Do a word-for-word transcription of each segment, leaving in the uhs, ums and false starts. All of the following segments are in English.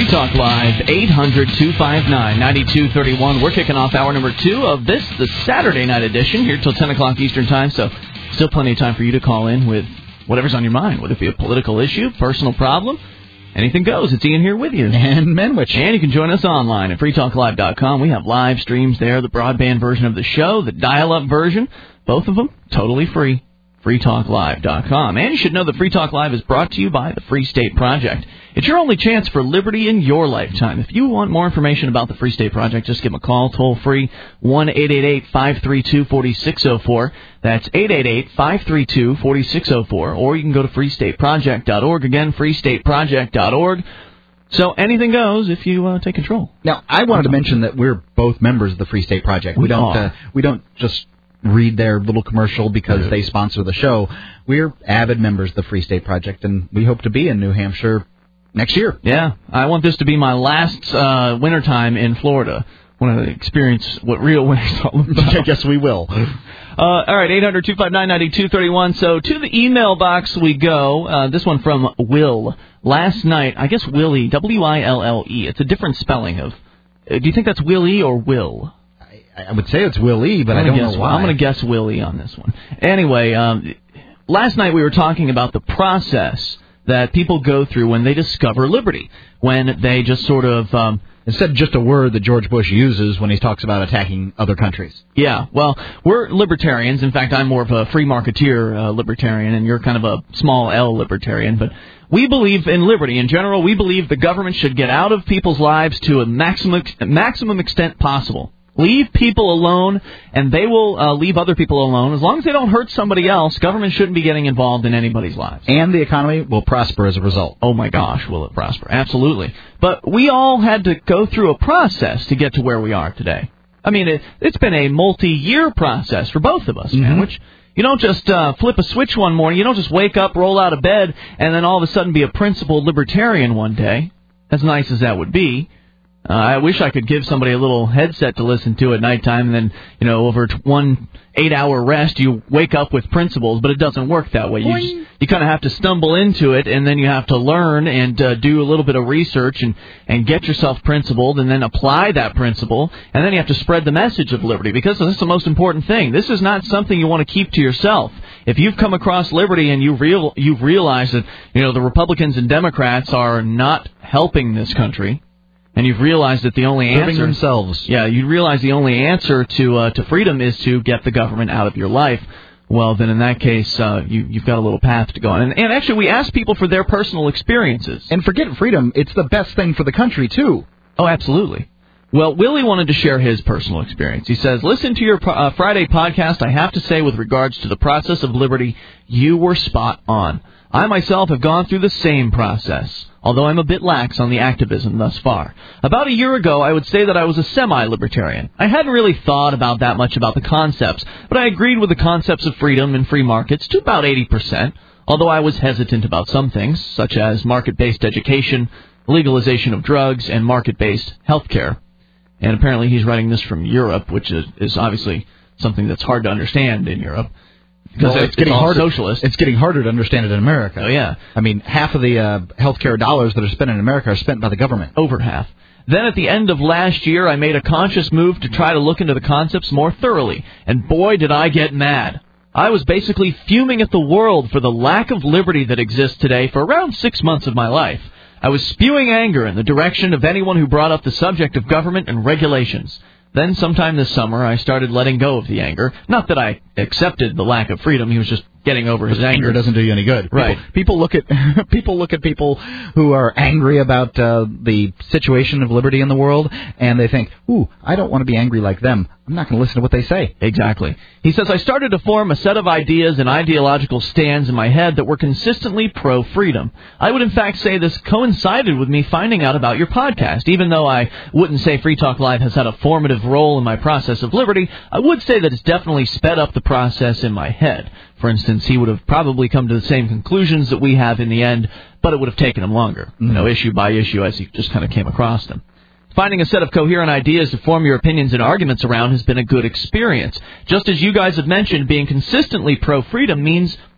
Free Talk Live, eight hundred, two five nine, nine two three one. We're kicking off hour number two of this, the Saturday night edition, here till ten o'clock Eastern Time. So still plenty of time for you to call in with whatever's on your mind, whether it be a political issue, personal problem. Anything goes. It's Ian here with you. And Menwich. And you can join us online at free talk live dot com. We have live streams there, the broadband version of the show, the dial-up version. Both of them totally free. free talk live dot com. And you should know that Free Talk Live is brought to you by the Free State Project. It's your only chance for liberty in your lifetime. If you want more information about the Free State Project, just give them a call, toll-free, one eight eight eight, five three two, four six zero four. That's eight eight eight, five three two, four six zero four. Or you can go to free state project dot org. Again, free state project dot org. So anything goes if you uh, take control. Now, I wanted to mention that we're both members of the Free State Project. We, we don't. are. Uh, we don't just read their little commercial because yeah. they sponsor the show. We're avid members of the Free State Project, and we hope to be in New Hampshire next year. Yeah, I want this to be my last uh, wintertime in Florida. I want to experience what real winter's all about. I guess we will. Uh, all right, eight hundred, two five nine, nine two three one. So to the email box we go. Uh, this one from Will. Last night, I guess Willie, W I L L E. It's a different spelling of. Uh, do you think that's Willie or Will? I would say it's Willie, but I'm I don't guess, know why. I'm going to guess Willie on this one. Anyway, um, last night we were talking about the process that people go through when they discover liberty, when they just sort of... Um, Instead of just a word that George Bush uses when he talks about attacking other countries. Yeah, well, we're libertarians. In fact, I'm more of a free marketeer uh, libertarian, and you're kind of a small L libertarian. But we believe in liberty. In general, we believe the government should get out of people's lives to a maximum maximum extent possible. Leave people alone, and they will uh, leave other people alone. As long as they don't hurt somebody else, government shouldn't be getting involved in anybody's lives. And the economy will prosper as a result. Oh, my gosh, will it prosper? Absolutely. But we all had to go through a process to get to where we are today. I mean, it, it's been a multi-year process for both of us, mm-hmm. man, which... You don't just uh, flip a switch one morning. You don't just wake up, roll out of bed, and then all of a sudden be a principled libertarian one day, as nice as that would be. Uh, I wish I could give somebody a little headset to listen to at nighttime, and then, you know, over one eight-hour rest, you wake up with principles, but it doesn't work that way. You just, you kind of have to stumble into it, and then you have to learn and uh, do a little bit of research and, and get yourself principled, and then apply that principle, and then you have to spread the message of liberty, because this is the most important thing. This is not something you want to keep to yourself. If you've come across liberty and you real, you've realized that, you know, the Republicans and Democrats are not helping this country, and you've realized that the only Serving answer themselves. Yeah, you realize the only answer to uh, to freedom is to get the government out of your life. Well, then in that case, uh, you, you've got a little path to go on. And, and actually, we asked people for their personal experiences. And forget freedom, it's the best thing for the country, too. Oh, absolutely. Well, Willie wanted to share his personal experience. He says, listen to your uh, Friday podcast. I have to say, with regards to the process of liberty, you were spot on. I myself have gone through the same process, although I'm a bit lax on the activism thus far. About a year ago, I would say that I was a semi-libertarian. I hadn't really thought about that much about the concepts, but I agreed with the concepts of freedom and free markets to about eighty percent, although I was hesitant about some things, such as market-based education, legalization of drugs, and market-based health care. And apparently he's writing this from Europe, which is, is obviously something that's hard to understand in Europe. Because well, it's, it's getting it's harder. Socialist. It's getting harder to understand it in America. Oh, yeah. I mean, half of the uh, healthcare dollars that are spent in America are spent by the government. Over half. Then at the end of last year, I made a conscious move to try to look into the concepts more thoroughly. And boy, did I get mad. I was basically fuming at the world for the lack of liberty that exists today for around six months of my life. I was spewing anger in the direction of anyone who brought up the subject of government and regulations. Then sometime this summer, I started letting go of the anger. Not that I accepted the lack of freedom. He was just getting over his anger. Anger doesn't do you any good. Right. People, people look at people look at people who are angry about uh, the situation of liberty in the world, and they think, ooh, I don't want to be angry like them. I'm not going to listen to what they say. Exactly. He says, I started to form a set of ideas and ideological stands in my head that were consistently pro-freedom. I would in fact say this coincided with me finding out about your podcast. Even though I wouldn't say Free Talk Live has had a formative role in my process of liberty, I would say that it's definitely sped up the process in my head. For instance, he would have probably come to the same conclusions that we have in the end, but it would have taken him longer, mm-hmm. you know, issue by issue as he just kind of came across them. Finding a set of coherent ideas to form your opinions and arguments around has been a good experience. Just as you guys have mentioned, being consistently pro-freedom means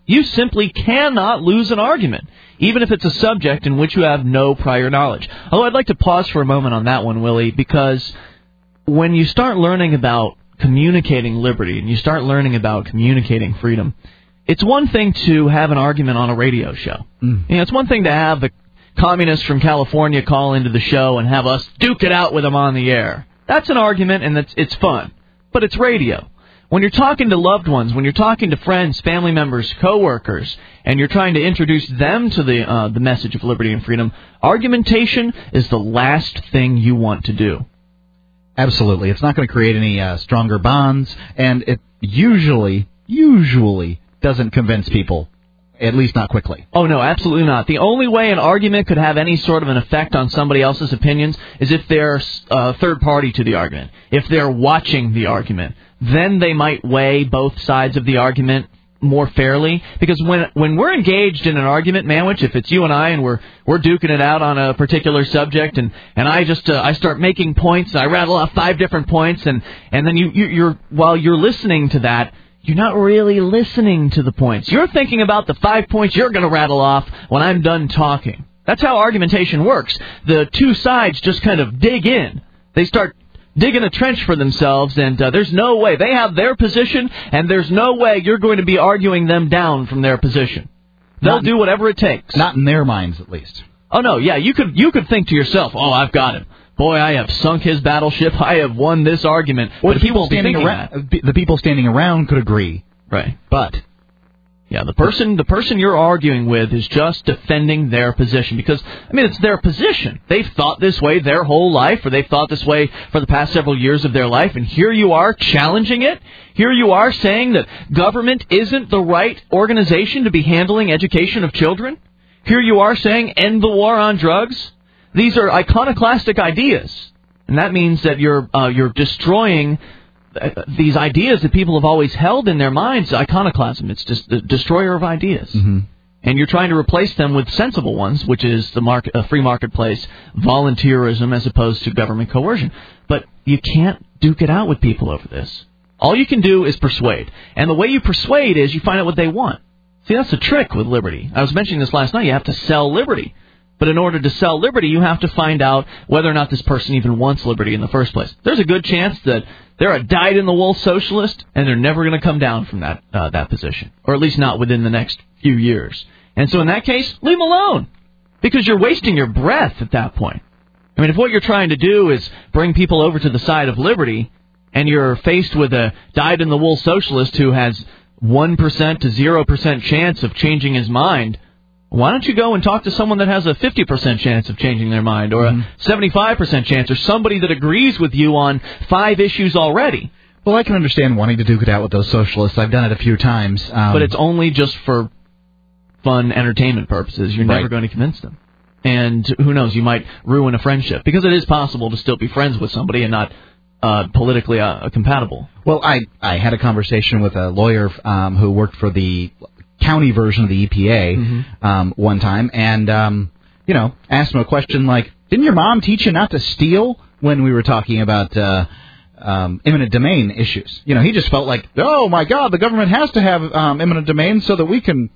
You simply cannot lose an argument, even if it's a subject in which you have no prior knowledge. Although I'd like to pause for a moment on that one, Willie, because when you start learning about communicating liberty and you start learning about communicating freedom, it's one thing to have an argument on a radio show. Mm. You know, it's one thing to have the communists from California call into the show and have us duke it out with them on the air. That's an argument, and it's, it's fun. But it's radio. When you're talking to loved ones, when you're talking to friends, family members, coworkers, and you're trying to introduce them to the uh, the message of liberty and freedom, argumentation is the last thing you want to do. Absolutely. It's not going to create any uh, stronger bonds, and it usually, usually doesn't convince people, at least not quickly. Oh, no, absolutely not. The only way an argument could have any sort of an effect on somebody else's opinions is if they're a third party to the argument, if they're watching the argument. Then they might weigh both sides of the argument more fairly. Because when when we're engaged in an argument, Manwich, if it's you and I and we're we're duking it out on a particular subject, and and I just uh, I start making points, I rattle off five different points, and and then you, you you're while you're listening to that, you're not really listening to the points. You're thinking about the five points you're going to rattle off when I'm done talking. That's how argumentation works. The two sides just kind of dig in. They start digging a trench for themselves, and uh, there's no way. They have their position, and there's no way you're going to be arguing them down from their position. They'll not, do whatever it takes. Not in their minds, at least. Oh, no, yeah, you could you could think to yourself, oh, I've got him. Boy, I have sunk his battleship. I have won this argument. Well, the people standing around, the people standing around could agree. Right. But yeah, the person the person you're arguing with is just defending their position because, I mean, it's their position. They've thought this way their whole life, or they've thought this way for the past several years of their life, and here you are challenging it. Here you are saying that government isn't the right organization to be handling education of children. Here you are saying end the war on drugs. These are iconoclastic ideas, and that means that you're uh, you're destroying these ideas that people have always held in their minds. Iconoclasm, it's just the destroyer of ideas. Mm-hmm. And you're trying to replace them with sensible ones, which is the market, uh, free marketplace, volunteerism as opposed to government coercion. But you can't duke it out with people over this. All you can do is persuade. And the way you persuade is you find out what they want. See, that's the trick with liberty. I was mentioning this last night. You have to sell liberty. But in order to sell liberty, you have to find out whether or not this person even wants liberty in the first place. There's a good chance that they're a dyed-in-the-wool socialist, and they're never going to come down from that uh, that position, or at least not within the next few years. And so in that case, leave them alone, because you're wasting your breath at that point. I mean, if what you're trying to do is bring people over to the side of liberty, and you're faced with a dyed-in-the-wool socialist who has one percent to zero percent chance of changing his mind, why don't you go and talk to someone that has a fifty percent chance of changing their mind, or mm-hmm. a seventy-five percent chance, or somebody that agrees with you on five issues already? Well, I can understand wanting to duke it out with those socialists. I've done it a few times. Um, but it's only just for fun entertainment purposes. You're never right. going to convince them. And who knows, you might ruin a friendship, because it is possible to still be friends with somebody and not uh, politically uh, compatible. Well, I, I had a conversation with a lawyer um, who worked for the county version of the E P A mm-hmm. um, one time, and um, you know, asked him a question like, "Didn't your mom teach you not to steal?" When we were talking about uh, um, eminent domain issues, you know, he just felt like, "Oh my God, the government has to have um, eminent domain so that we can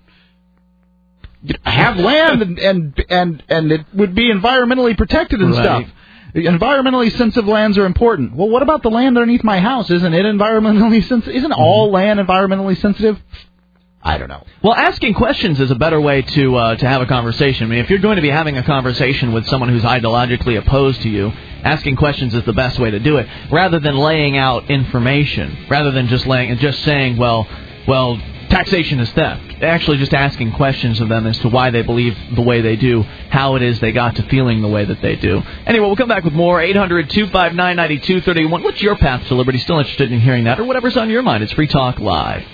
have land and and and and it would be environmentally protected and right. stuff." Environmentally sensitive lands are important. Well, what about the land underneath my house? Isn't it environmentally sensitive? Isn't all land environmentally sensitive? I don't know. Well, asking questions is a better way to uh, to have a conversation. I mean, if you're going to be having a conversation with someone who's ideologically opposed to you, asking questions is the best way to do it, rather than laying out information, rather than just laying and just saying, well, well, taxation is theft. Actually, just asking questions of them as to why they believe the way they do, how it is they got to feeling the way that they do. Anyway, we'll come back with more. eight hundred, two five nine, nine two three one. What's your path to liberty? Still interested in hearing that, or whatever's on your mind? It's Free Talk Live.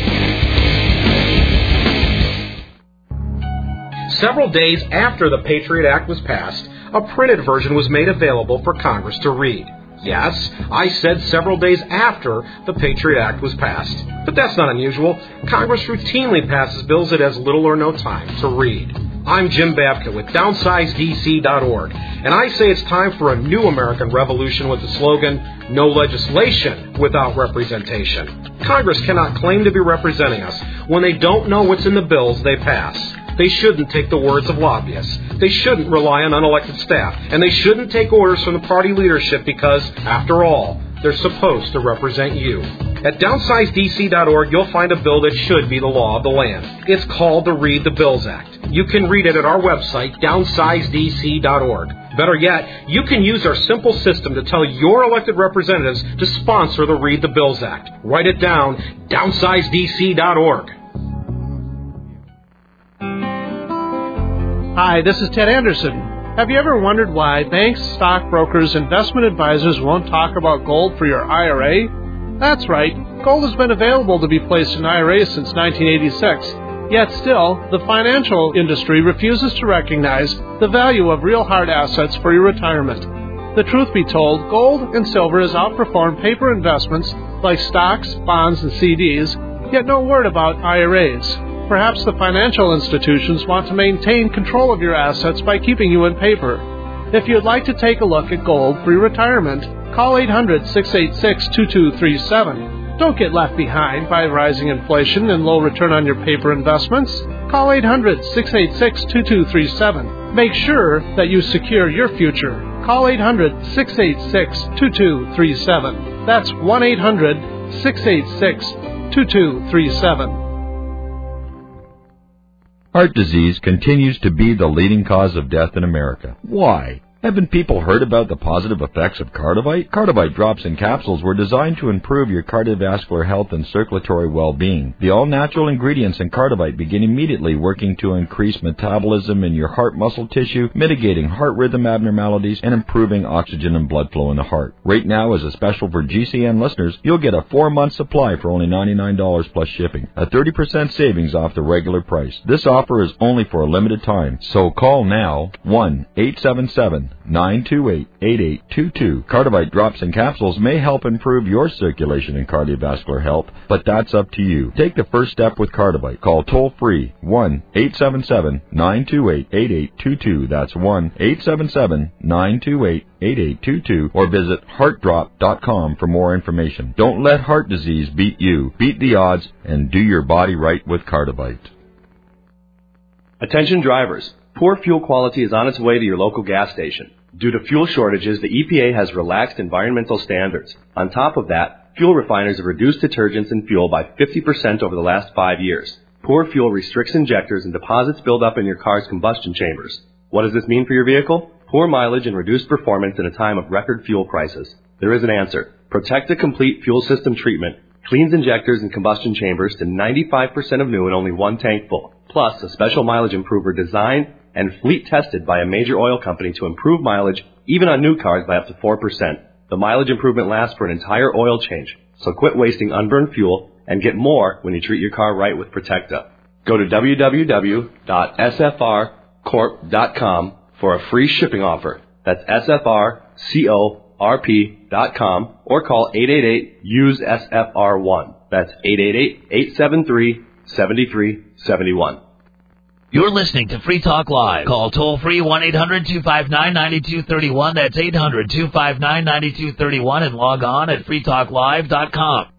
Several days after the Patriot Act was passed, a printed version was made available for Congress to read. Yes, I said several days after the Patriot Act was passed. But that's not unusual. Congress routinely passes bills it has little or no time to read. I'm Jim Babka with downsize D C dot org, and I say it's time for a new American revolution with the slogan, No legislation without representation. Congress cannot claim to be representing us when they don't know what's in the bills they pass. They shouldn't take the words of lobbyists. They shouldn't rely on unelected staff. And they shouldn't take orders from the party leadership because, after all, they're supposed to represent you. At downsize D C dot org, you'll find a bill that should be the law of the land. It's called the Read the Bills Act. You can read it at our website, downsize D C dot org. Better yet, you can use our simple system to tell your elected representatives to sponsor the Read the Bills Act. Write it down, downsize D C dot org. Hi, this is Ted Anderson. Have you ever wondered why banks, stockbrokers, investment advisors won't talk about gold for your I R A? That's right. Gold has been available to be placed in I R As since nineteen eighty-six. Yet still, the financial industry refuses to recognize the value of real hard assets for your retirement. The truth be told, gold and silver has outperformed paper investments like stocks, bonds, and C Ds, yet no word about I R As. Perhaps the financial institutions want to maintain control of your assets by keeping you in paper. If you'd like to take a look at gold for your retirement, call eight hundred, six eight six, two two three seven. Don't get left behind by rising inflation and low return on your paper investments. Call eight hundred, six eight six, two two three seven. Make sure that you secure your future. Call eight hundred, six eight six, two two three seven. That's one eight hundred, six eight six, two two three seven. Heart disease continues to be the leading cause of death in America. Why? Haven't people heard about the positive effects of Cardivite? Cardivite drops and capsules were designed to improve your cardiovascular health and circulatory well-being. The all-natural ingredients in Cardivite begin immediately working to increase metabolism in your heart muscle tissue, mitigating heart rhythm abnormalities, and improving oxygen and blood flow in the heart. Right now, as a special for G C N listeners, you'll get a four-month supply for only ninety-nine dollars plus shipping, a thirty percent savings off the regular price. This offer is only for a limited time, so call now, one eight seven seven, nine two eight, eight eight two two. Cardivite drops and capsules may help improve your circulation and cardiovascular health, but that's up to you. Take the first step with Cardivite. Call toll-free one eight seven seven, nine two eight, eight eight two two. That's one eight seven seven, nine two eight, eight eight two two, or visit heart drop dot com for more information. Don't let heart disease beat you. Beat the odds and do your body right with Cardivite. Attention drivers. Poor fuel quality is on its way to your local gas station. Due to fuel shortages, the E P A has relaxed environmental standards. On top of that, fuel refiners have reduced detergents in fuel by fifty percent over the last five years. Poor fuel restricts injectors and deposits build up in your car's combustion chambers. What does this mean for your vehicle? Poor mileage and reduced performance in a time of record fuel prices. There is an answer. Protect the Complete Fuel System Treatment cleans injectors and combustion chambers to ninety-five percent of new in only one tank full. Plus, a special mileage improver designed and fleet tested by a major oil company to improve mileage even on new cars by up to four percent. The mileage improvement lasts for an entire oil change, so quit wasting unburned fuel and get more when you treat your car right with Protecta. Go to w w w dot s f r corp dot com for a free shipping offer. That's s f r corp dot com or call eight eight eight, U S E, S F R one. That's eight eight eight, eight seven three, seven three seven one. You're listening to Free Talk Live. Call toll-free one eight hundred, two five nine, nine two three one. That's eight hundred, two five nine, nine two three one and log on at free talk live dot com.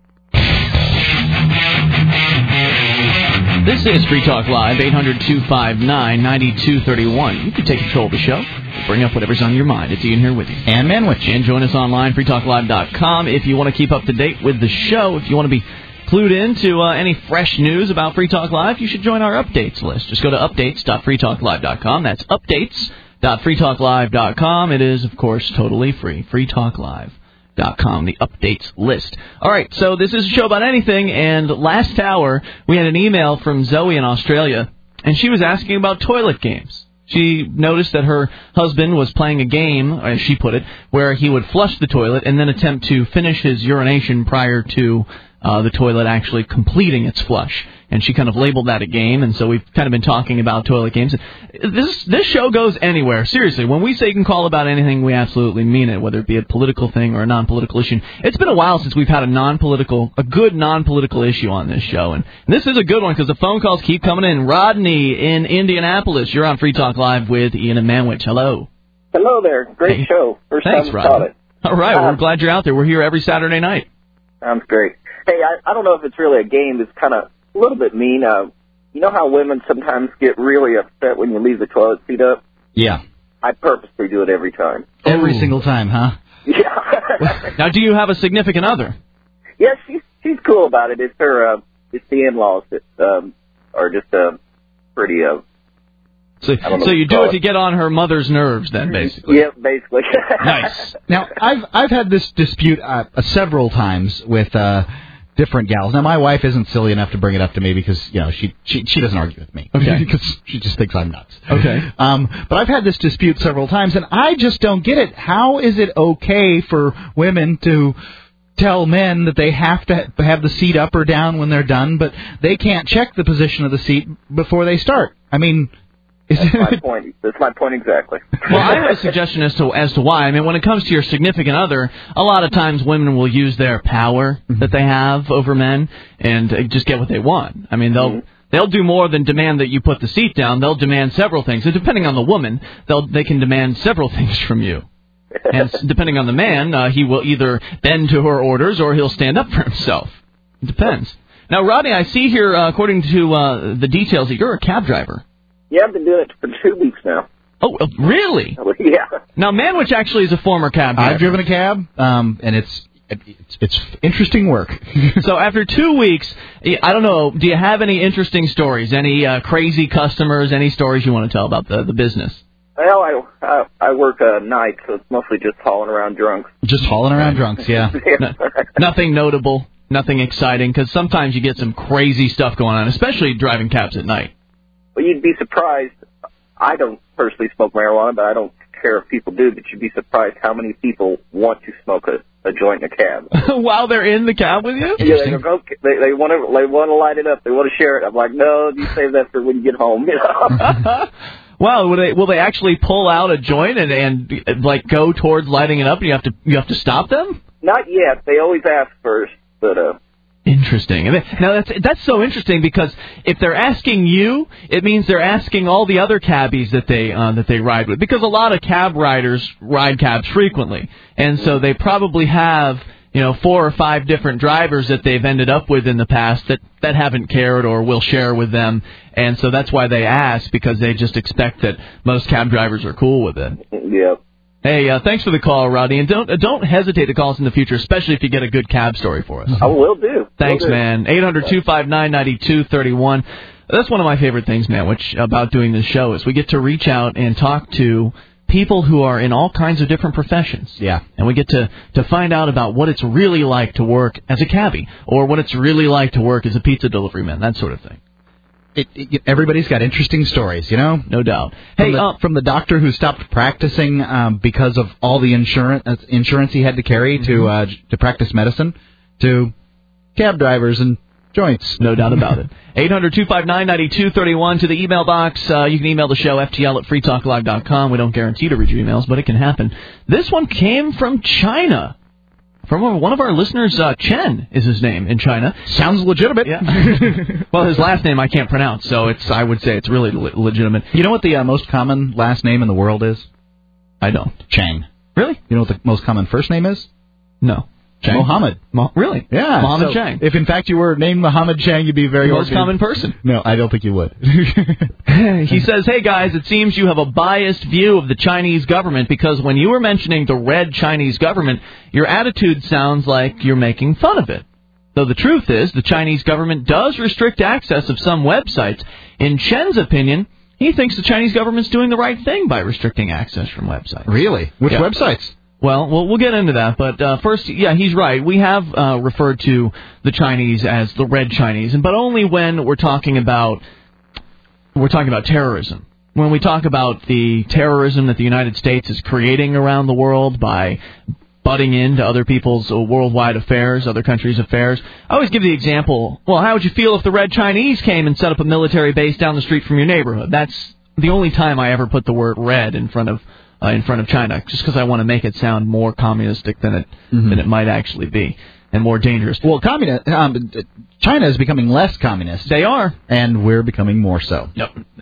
This is Free Talk Live, eight hundred, two five nine, nine two three one. You can take control of the show. Bring up whatever's on your mind. It's Ian here with you. And Manwich. And join us online, free talk live dot com. If you want to keep up to date with the show, if you want to be clued in to uh, any fresh news about Free Talk Live, you should join our updates list. Just go to updates dot free talk live dot com. That's updates dot free talk live dot com. It is, of course, totally free. free talk live dot com, the updates list. All right, so this is a show about anything, and last hour we had an email from Zoe in Australia, and she was asking about toilet games. She noticed that her husband was playing a game, as she put it, where he would flush the toilet and then attempt to finish his urination prior to uh, the toilet actually completing its flush. And she kind of labeled that a game, and so we've kind of been talking about toilet games. This this show goes anywhere. Seriously, when we say you can call about anything, we absolutely mean it, whether it be a political thing or a non-political issue. It's been a while since we've had a non-political, a good non-political issue on this show, and this is a good one because the phone calls keep coming in. Rodney in Indianapolis, you're on Free Talk Live with Ian and Manwich. Hello. Hello there. Great hey. show. First Thanks, time I Rodney. caught it. All right, well, Uh, we're glad you're out there. We're here every Saturday night. Sounds great. Hey, I, I don't know if it's really a game. It's kind of a little bit mean. Uh, you know how women sometimes get really upset when you leave the toilet seat up? Yeah. I purposely do it every time. Every Ooh. single time, huh? Yeah. Now, do you have a significant other? Yeah, she's she's cool about it. It's her. Uh, it's the in-laws that um, are just uh, pretty. Uh, So, I don't know so what you to do call it it. to get on her mother's nerves, then, basically. yeah, basically. Nice. Now, I've I've had this dispute uh, uh, several times with uh, different gals. Now, my wife isn't silly enough to bring it up to me because you know she she, she doesn't argue with me. Okay. Because she just thinks I'm nuts. Okay. Um, but I've had this dispute several times, and I just don't get it. How is it okay for women to tell men that they have to have the seat up or down when they're done, but they can't check the position of the seat before they start? I mean, is That's my it... point. That's my point exactly. Well, I have a suggestion as to as to why. I mean, when it comes to your significant other, a lot of times women will use their power that they have over men and uh, just get what they want. I mean, they'll Mm-hmm. they'll do more than demand that you put the seat down. They'll demand several things. And depending on the woman, they'll they can demand several things from you. And s- depending on the man, uh, he will either bend to her orders or he'll stand up for himself. It depends. Now, Rodney, I see here, uh, according to uh, the details, that you're a cab driver. Yeah, I've been doing it for two weeks now. Oh, uh, really? Yeah. Now, Manwich actually is a former cab driver. I've driven a cab, um, and it's it's, it's interesting work. So after two weeks, I don't know, do you have any interesting stories, any uh, crazy customers, any stories you want to tell about the, the business? Well, I I, I work uh, nights, so it's mostly just hauling around drunks. Just hauling around drunks, yeah. No, nothing notable, nothing exciting, because sometimes you get some crazy stuff going on, especially driving cabs at night. Well, you'd be surprised. I don't personally smoke marijuana, but I don't care if people do, but you'd be surprised how many people want to smoke a, a joint in a cab. While they're in the cab with you? Yeah, they go, okay, they, they want to they want to light it up. They want to share it. I'm like, no, you save that for when you get home, you know. Wow, will they will they actually pull out a joint and, and like go towards lighting it up, and you have to you have to stop them? Not yet. They always ask first, but uh. Interesting. Now that's that's so interesting because if they're asking you, it means they're asking all the other cabbies that they uh, that they ride with. Because a lot of cab riders ride cabs frequently, and so they probably have you know four or five different drivers that they've ended up with in the past that that haven't cared or will share with them, and so that's why they ask, because they just expect that most cab drivers are cool with it. Yeah. Hey, uh, thanks for the call, Rodney, and don't uh, don't hesitate to call us in the future, especially if you get a good cab story for us. I will do. Thanks, will do. man. eight hundred two five nine nine two three one. That's one of my favorite things, man, which about doing this show is we get to reach out and talk to people who are in all kinds of different professions. Yeah. And we get to, to find out about what it's really like to work as a cabbie, or what it's really like to work as a pizza delivery man, that sort of thing. It, it, everybody's got interesting stories, you know? No doubt. From Hey, the, uh, from the doctor who stopped practicing um, because of all the insurance uh, insurance he had to carry Mm-hmm. to uh, to practice medicine, to cab drivers and joints. No doubt about it. eight hundred two five nine nine two three one to the email box. Uh, you can email the show, F T L at free talk live dot com. We don't guarantee to read your emails, but it can happen. This one came from China. From one of our listeners, uh, Chen is his name in China. Sounds legitimate. Yeah. Well, his last name I can't pronounce, so it's I would say it's really le- legitimate. You know what the uh, most common last name in the world is? I don't. Chang. Really? You know what the most common first name is? No. Chang. Mohammed. Mo- really? Yeah. Mohammed so Chang. If in fact you were named Mohammed Chang, you'd be very The most ordinary. common person. No, I don't think you would. He says, hey guys, it seems you have a biased view of the Chinese government because when you were mentioning the red Chinese government, your attitude sounds like you're making fun of it. Though the truth is, the Chinese government does restrict access of some websites. In Chen's opinion, he thinks the Chinese government's doing the right thing by restricting access from websites. Really? Which Yeah. websites? Well, we'll we'll get into that, but uh, first, yeah, he's right. We have uh, referred to the Chinese as the red Chinese, and but only when we're talking about we're talking about terrorism. When we talk about the terrorism that the United States is creating around the world by butting into other people's uh, worldwide affairs, other countries' affairs. I always give the example, well, how would you feel if the red Chinese came and set up a military base down the street from your neighborhood? That's the only time I ever put the word red in front of Uh, in front of China, just because I want to make it sound more communistic than it Mm-hmm. than it might actually be, and more dangerous. Well, communi- um, China is becoming less communist. They are, and we're becoming more so. yep.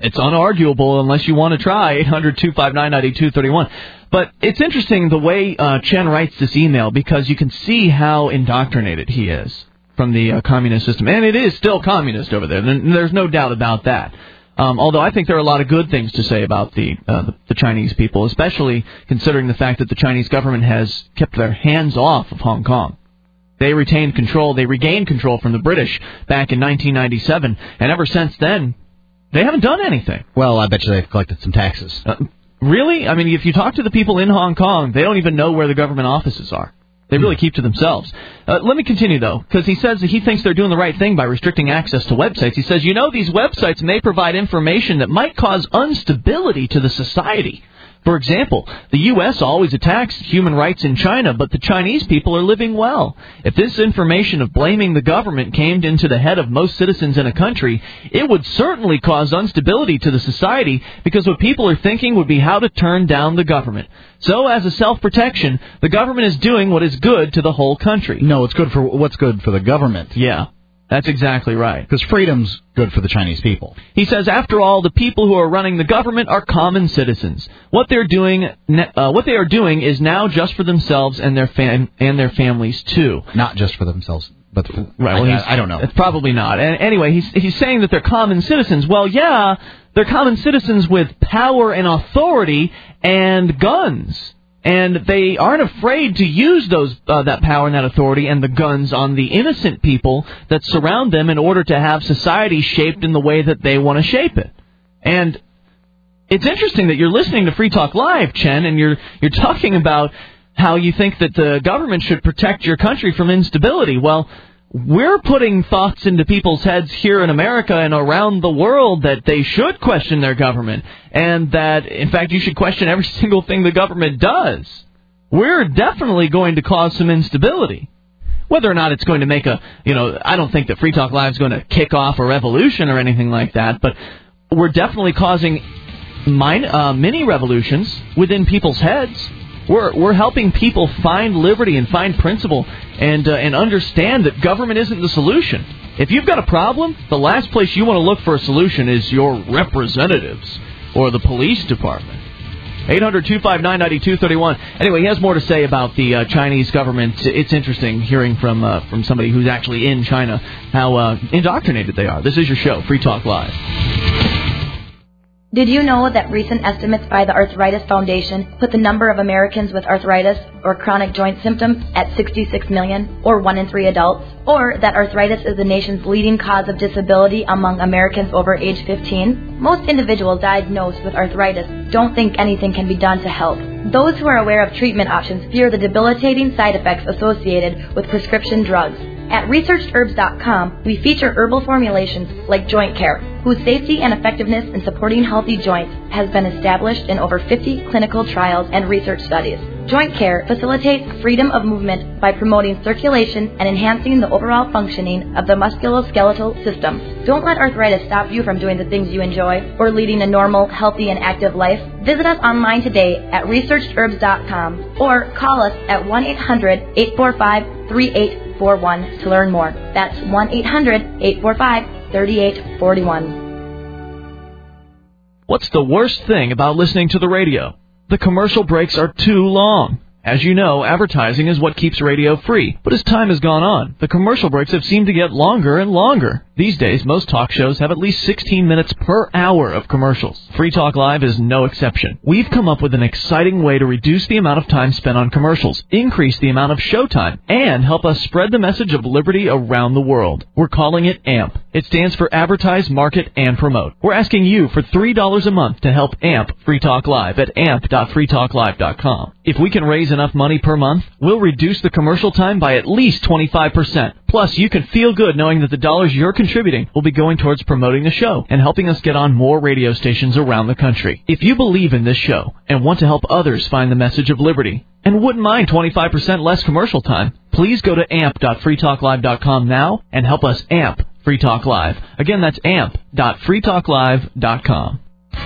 It's unarguable unless you want to try. eight hundred two five nine nine two three one. But it's interesting the way uh, Chen writes this email because you can see how indoctrinated he is from the uh, communist system. And it is still communist over there. There's no doubt about that. Um, although I think there are a lot of good things to say about the, uh, the the Chinese people, especially considering the fact that the Chinese government has kept their hands off of Hong Kong. They retained control, they regained control from the British back in nineteen ninety-seven, and ever since then, they haven't done anything. Well, I bet you they've collected some taxes. Uh, really? I mean, if you talk to the people in Hong Kong, they don't even know where the government offices are. They really keep to themselves. Uh, let me continue, though, because he says that he thinks they're doing the right thing by restricting access to websites. He says, you know, these websites may provide information that might cause instability to the society. For example, the U S always attacks human rights in China, but the Chinese people are living well. If this information of blaming the government came into the head of most citizens in a country, it would certainly cause instability to the society because what people are thinking would be how to turn down the government. So, as a self-protection, the government is doing what is good to the whole country. No, it's good for what's good for the government. Yeah. That's exactly right. Because freedom's good for the Chinese people. He says, after all, the people who are running the government are common citizens. What they're doing, uh, what they are doing, is now just for themselves and their fam- and their families too. Not just for themselves, but for, right. Well, I, I don't know. It's probably not. And anyway, he's he's saying that they're common citizens. Well, yeah, they're common citizens with power and authority and guns. And they aren't afraid to use those uh, that power and that authority and the guns on the innocent people that surround them in order to have society shaped in the way that they want to shape it. And it's interesting that you're listening to Free Talk Live, Chen, and you're you're talking about how you think that the government should protect your country from instability. Well, we're putting thoughts into people's heads here in America and around the world that they should question their government and that, in fact, you should question every single thing the government does. We're definitely going to cause some instability. Whether or not it's going to make a, you know, I don't think that Free Talk Live is going to kick off a revolution or anything like that, but we're definitely causing mine, uh, mini revolutions within people's heads. We're we're helping people find liberty and find principle and uh, and understand that government isn't the solution. If you've got a problem, the last place you want to look for a solution is your representatives or the police department. eight hundred two five nine nine two three one. Anyway, he has more to say about the uh, Chinese government. It's interesting hearing from uh, from somebody who's actually in China how uh, indoctrinated they are. This is your show, Free Talk Live. Did you know that recent estimates by the Arthritis Foundation put the number of Americans with arthritis or chronic joint symptoms at sixty-six million, or one in three adults? Or that arthritis is the nation's leading cause of disability among Americans over age fifteen? Most individuals diagnosed with arthritis don't think anything can be done to help. Those who are aware of treatment options fear the debilitating side effects associated with prescription drugs. At researched herbs dot com, we feature herbal formulations like Joint Care, whose safety and effectiveness in supporting healthy joints has been established in over fifty clinical trials and research studies. Joint Care facilitates freedom of movement by promoting circulation and enhancing the overall functioning of the musculoskeletal system. Don't let arthritis stop you from doing the things you enjoy or leading a normal, healthy, and active life. Visit us online today at researched herbs dot com or call us at one eight hundred eight four five three eight four one to learn more. That's one eight hundred eight four five three eight four one. What's the worst thing about listening to the radio? The commercial breaks are too long. As you know, advertising is what keeps radio free. But as time has gone on, the commercial breaks have seemed to get longer and longer. These days, most talk shows have at least sixteen minutes per hour of commercials. Free Talk Live is no exception. We've come up with an exciting way to reduce the amount of time spent on commercials, increase the amount of show time, and help us spread the message of liberty around the world. We're calling it A M P. It stands for Advertise, Market, and Promote. We're asking you for three dollars a month to help A M P Free Talk Live at amp dot free talk live dot com. If we can raise enough money per month, we'll reduce the commercial time by at least twenty-five percent. Plus, you can feel good knowing that the dollars you're contributing will be going towards promoting the show and helping us get on more radio stations around the country. If you believe in this show and want to help others find the message of liberty and wouldn't mind twenty-five percent less commercial time, please go to amp dot free talk live dot com now and help us amp Free Talk Live. Again, that's amp dot free talk live dot com.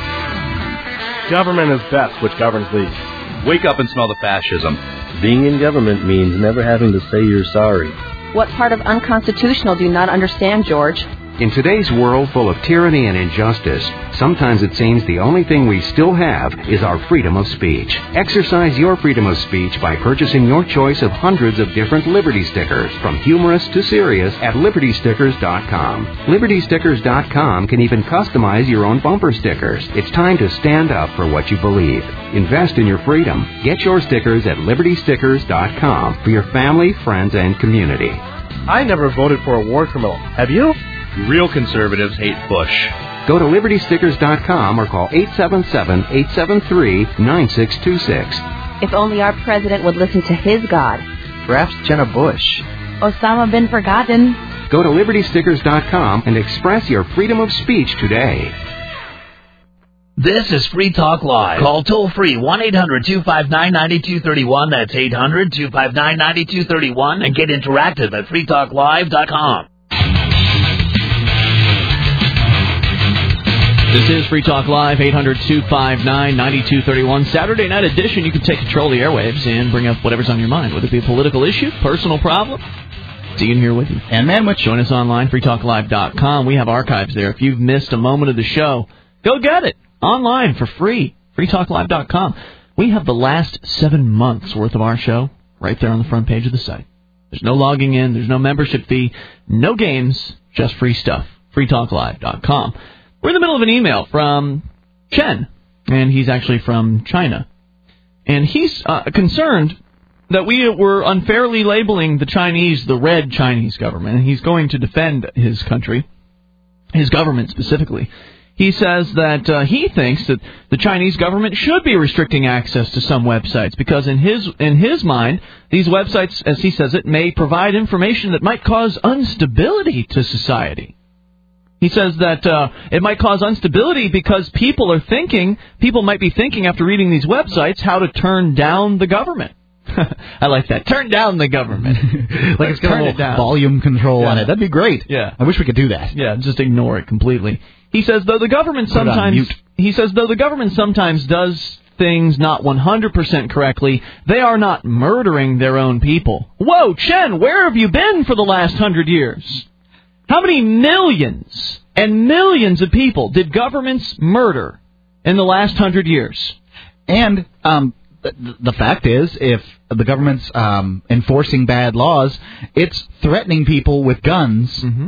Government is best, which governs least. Wake up and smell the fascism. Being in government means never having to say you're sorry. What part of unconstitutional do you not understand, George? In today's world full of tyranny and injustice, sometimes it seems the only thing we still have is our freedom of speech. Exercise your freedom of speech by purchasing your choice of hundreds of different Liberty stickers, from humorous to serious, at Liberty Stickers dot com. Liberty Stickers dot com can even customize your own bumper stickers. It's time to stand up for what you believe. Invest in your freedom. Get your stickers at Liberty Stickers dot com for your family, friends, and community. I never voted for a war criminal. Have you? Real conservatives hate Bush. Go to Liberty Stickers dot com or call eight seven seven, eight seven three, nine six two six. If only our president would listen to his God. Perhaps Jenna Bush. Osama bin Forgotten. Go to Liberty Stickers dot com and express your freedom of speech today. This is Free Talk Live. Call toll-free one eight hundred two five nine nine two three one. That's eight hundred two five nine nine two three one. And get interactive at free talk live dot com. This is Free Talk Live, eight hundred two five nine nine two three one. Saturday night edition. You can take control of the airwaves and bring up whatever's on your mind, whether it be a political issue, personal problem. Dean here with you. And Manwich. Join us online, free talk live dot com. We have archives there. If you've missed a moment of the show, go get it. Online for free, free talk live dot com. We have the last seven months worth of our show right there on the front page of the site. There's no logging in, there's no membership fee, no games, just free stuff. free talk live dot com. We're in the middle of an email from Chen, and he's actually from China. And he's uh, concerned that we were unfairly labeling the Chinese the red Chinese government, and he's going to defend his country, his government specifically. He says that uh, he thinks that the Chinese government should be restricting access to some websites because in his in his mind, these websites, as he says it, may provide information that might cause instability to society. He says that uh, it might cause instability because people are thinking, people might be thinking after reading these websites how to turn down the government. I like that. Turn down the government. Like it's got a little volume control yeah. on it. That'd be great. Yeah. I wish we could do that. Yeah, just ignore it completely. He says though the government sometimes he says though the government sometimes does things not one hundred percent correctly, they are not murdering their own people. Whoa, Chen, where have you been for the last hundred years? How many millions and millions of people did governments murder in the last hundred years? And um The, the fact is, if the government's um, enforcing bad laws, it's threatening people with guns mm-hmm.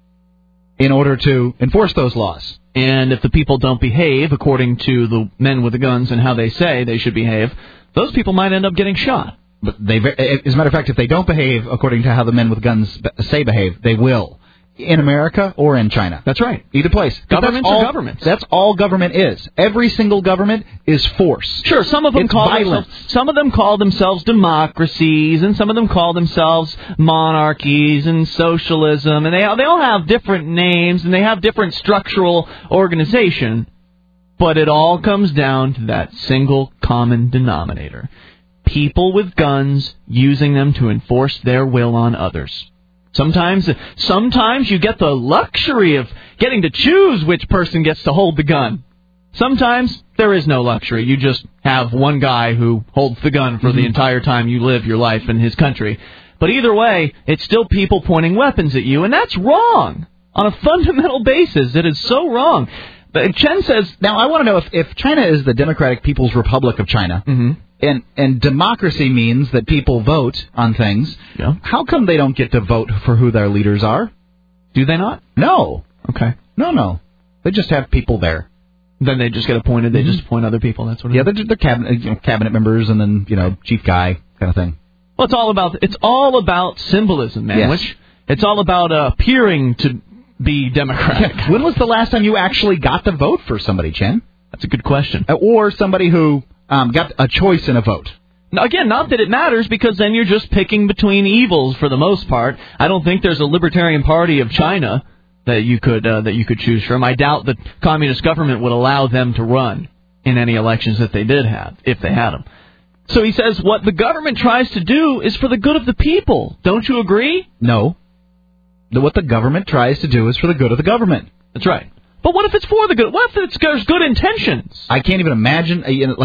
in order to enforce those laws. And if the people don't behave according to the men with the guns and how they say they should behave, those people might end up getting shot. But they, as a matter of fact, if they don't behave according to how the men with guns say behave, they will. In America or in China. That's right. Either place. Governments all, are governments. That's all government is. Every single government is force. Sure, some of them it's call violence. themselves, some of them call themselves democracies, and some of them call themselves monarchies and socialism, and they they all have different names and they have different structural organization, but it all comes down to that single common denominator: people with guns using them to enforce their will on others. Sometimes, sometimes you get the luxury of getting to choose which person gets to hold the gun. Sometimes there is no luxury. You just have one guy who holds the gun for mm-hmm. the entire time you live your life in his country. But either way, it's still people pointing weapons at you, and that's wrong on a fundamental basis. It is so wrong. But Chen says, now I want to know if, if China is the Democratic People's Republic of China, mm-hmm. and, and democracy means that people vote on things, yeah. how come they don't get to vote for who their leaders are? Do they not? No. Okay. No, no. They just have people there. Then they just get appointed. They mm-hmm. just appoint other people. That's what it yeah, is. they're, they're cabinet, you know, cabinet members and then, you know, chief guy kind of thing. Well, it's all about, it's all about symbolism, man. Yes. Which it's all about uh, appearing to be democratic. When was the last time you actually got to vote for somebody, Chen? That's a good question. Or somebody who um, got a choice in a vote. Now, again, not that it matters, because then you're just picking between evils for the most part. I don't think there's a Libertarian Party of China that you could uh, that you could choose from. I doubt the communist government would allow them to run in any elections that they did have, if they had them. So he says what the government tries to do is for the good of the people. Don't you agree? No. What the government tries to do is for the good of the government. That's right. But what if it's for the good? What if it's, there's good intentions? I can't even imagine, you know, like,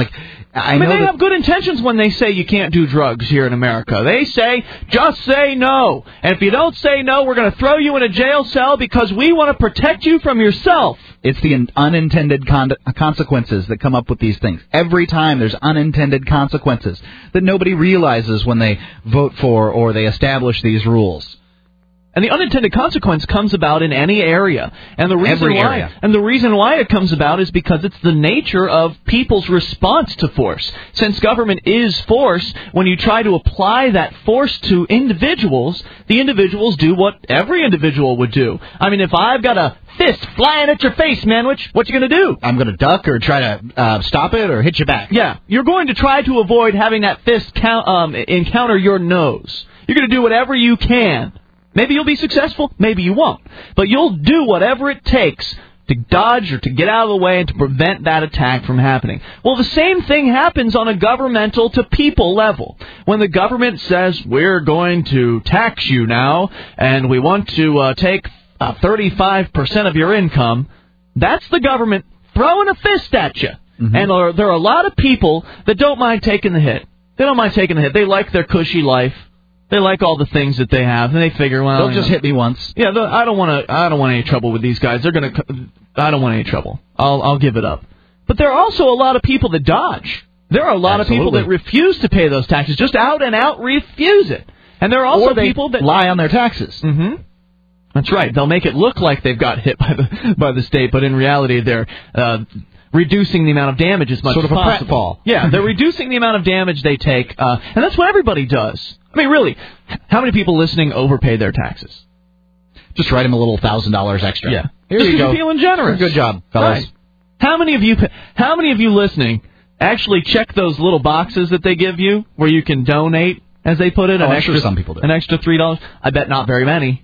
I, I mean, they have good intentions when they say you can't do drugs here in America. They say, just say no. And if you don't say no, we're going to throw you in a jail cell because we want to protect you from yourself. It's the unintended con- consequences that come up with these things. Every time there's unintended consequences that nobody realizes when they vote for or they establish these rules. And the unintended consequence comes about in any area. And the reason Every why area. and the reason why it comes about is because it's the nature of people's response to force. Since government is force, when you try to apply that force to individuals, the individuals do what every individual would do. I mean, if I've got a fist flying at your face, Manwich, what you going to do? I'm going to duck or try to uh, stop it or hit you back. Yeah, you're going to try to avoid having that fist count, um, encounter your nose. You're going to do whatever you can. Maybe you'll be successful, maybe you won't. But you'll do whatever it takes to dodge or to get out of the way and to prevent that attack from happening. Well, the same thing happens on a governmental to people level. When the government says, we're going to tax you now, and we want to uh, take uh, thirty-five percent of your income, that's the government throwing a fist at you. Mm-hmm. And uh, there are a lot of people that don't mind taking the hit. They don't mind taking the hit. They like their cushy life. They like all the things that they have, and they figure, well, they'll just know, hit me once. Yeah, I don't want to. I don't want any trouble with these guys. They're gonna. I don't want any trouble. I'll I'll give it up. But there are also a lot of people that dodge. There are a lot Absolutely. of people that refuse to pay those taxes, just out and out refuse it. And there are also or they people that lie on their taxes. Mm-hmm. That's right. They'll make it look like they've got hit by the by the state, but in reality, they're uh, reducing the amount of damage as much sort as of a possible. pratfall. Yeah, they're reducing the amount of damage they take, uh, and that's what everybody does. I mean, really, how many people listening overpay their taxes? Just write them a little thousand dollars extra. Yeah, here just you go. You're feeling generous. Good job, fellas. Right. How many of you? How many of you listening actually check those little boxes that they give you where you can donate, as they put it? Oh, an I'm extra, sure some people do. An extra three dollars. I bet not very many.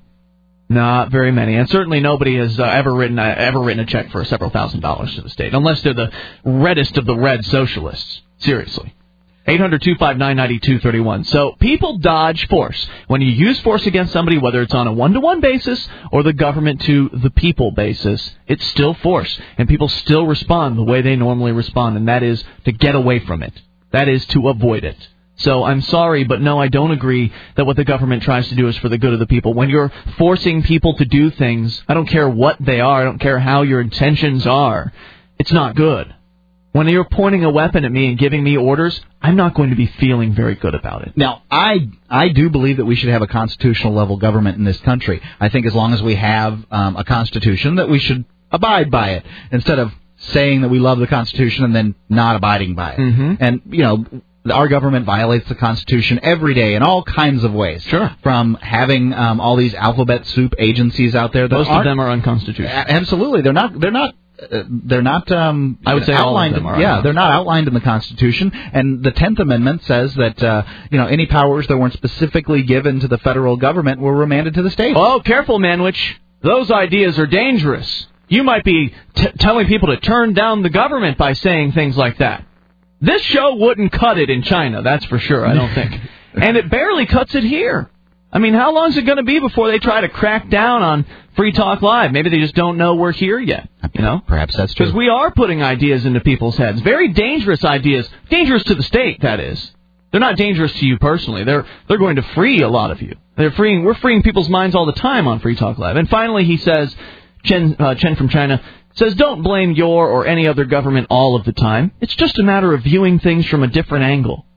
Not very many, and certainly nobody has uh, ever written uh, ever written a check for several thousand dollars to the state, unless they're the reddest of the red socialists. Seriously. eight hundred two five nine nine two three one. So people dodge force. When you use force against somebody, whether it's on a one-to-one basis or the government to the people basis, it's still force. And people still respond the way they normally respond, and that is to get away from it. That is to avoid it. So I'm sorry, but no, I don't agree that what the government tries to do is for the good of the people. When you're forcing people to do things, I don't care what they are, I don't care how your intentions are, it's not good. When you're pointing a weapon at me and giving me orders, I'm not going to be feeling very good about it. Now, I I do believe that we should have a constitutional level government in this country. I think as long as we have um, a constitution, that we should abide by it instead of saying that we love the Constitution and then not abiding by it. Mm-hmm. And, you know, our government violates the Constitution every day in all kinds of ways. Sure. From having um, all these alphabet soup agencies out there that most aren't, of them are unconstitutional. Absolutely, they're not. They're not. Uh, they're not. Um, I would say outlined. all of them are. Yeah, they're not outlined in the Constitution. And the Tenth Amendment says that uh, you know any powers that weren't specifically given to the federal government were remanded to the states. Oh, careful, Manwich. Those ideas are dangerous. You might be t- telling people to turn down the government by saying things like that. This show wouldn't cut it in China, that's for sure, I don't think. And it barely cuts it here. I mean, how long is it going to be before they try to crack down on Free Talk Live? Maybe they just don't know we're here yet, you know? Perhaps that's true. Because we are putting ideas into people's heads. Very dangerous ideas. Dangerous to the state, that is. They're not dangerous to you personally. They're they're going to free a lot of you. They're freeing. We're freeing people's minds all the time on Free Talk Live. And finally, he says, Chen, uh, Chen from China, says, don't blame your or any other government all of the time. It's just a matter of viewing things from a different angle.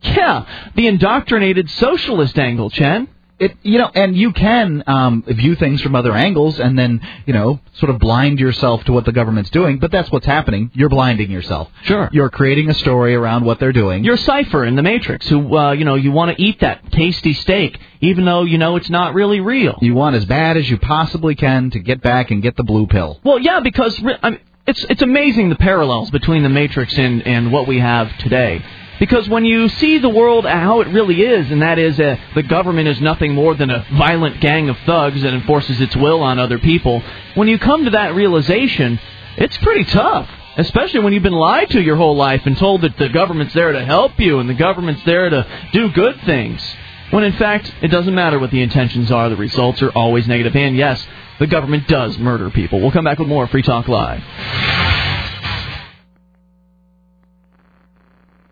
Yeah, the indoctrinated socialist angle, Chen. It, you know, and you can um, view things from other angles and then, you know, sort of blind yourself to what the government's doing. But that's what's happening. You're blinding yourself. Sure. You're creating a story around what they're doing. You're Cypher in The Matrix, who, uh, you know, you want to eat that tasty steak, even though you know it's not really real. You want as bad as you possibly can to get back and get the blue pill. Well, yeah, because I mean, it's it's amazing the parallels between The Matrix and, and what we have today. Because when you see the world how it really is, and that is uh, the government is nothing more than a violent gang of thugs that enforces its will on other people, when you come to that realization, it's pretty tough. Especially when you've been lied to your whole life and told that the government's there to help you and the government's there to do good things. When in fact, it doesn't matter what the intentions are, the results are always negative. And yes, the government does murder people. We'll come back with more Free Talk Live.